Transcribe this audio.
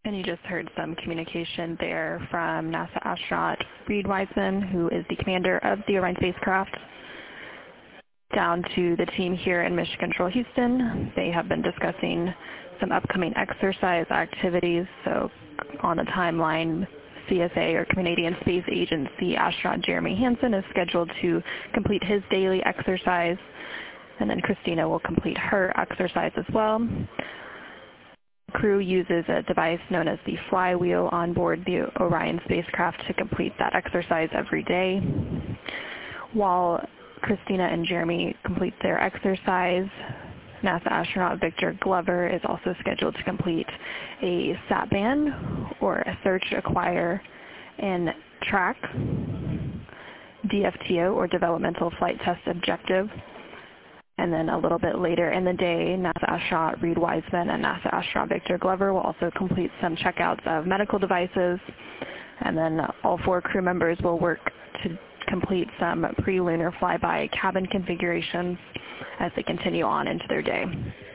And you just heard some communication there from NASA astronaut Reid Wiseman, who is the commander of the Orion spacecraft, down to the team here in Mission Control Houston. They have been discussing some upcoming exercise activities. So on the timeline, CSA, or Canadian Space Agency astronaut Jeremy Hansen, is scheduled to complete his daily exercise, and then Christina will complete her exercise as well. Crew uses a device known as the flywheel on board the Orion spacecraft to complete that exercise every day. While Christina and Jeremy complete their exercise, NASA astronaut Victor Glover is also scheduled to complete a SATBAN, or a Search, Acquire, and Track, DFTO, or Developmental Flight Test Objective. And then a little bit later in the day, NASA astronaut Reid Wiseman and NASA astronaut Victor Glover will also complete some checkouts of medical devices. And then all 4 crew members will work to complete some pre-lunar flyby cabin configurations as they continue on into their day.